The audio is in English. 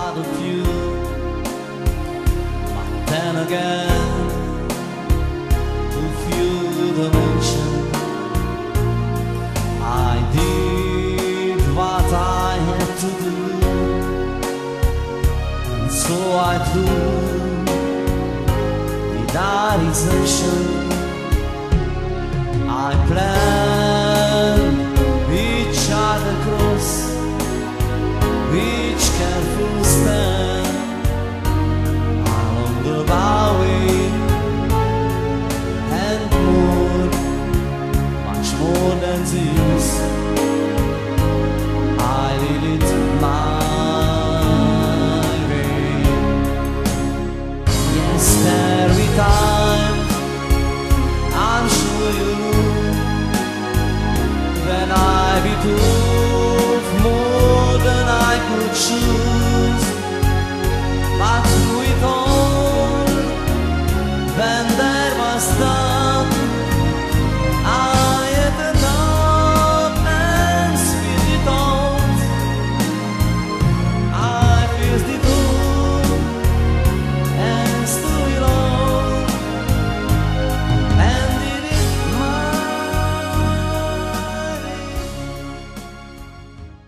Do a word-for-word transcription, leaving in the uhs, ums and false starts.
proud of you. But then again, if you don't mention, I did what I had to do, and so I do without exertion. I plan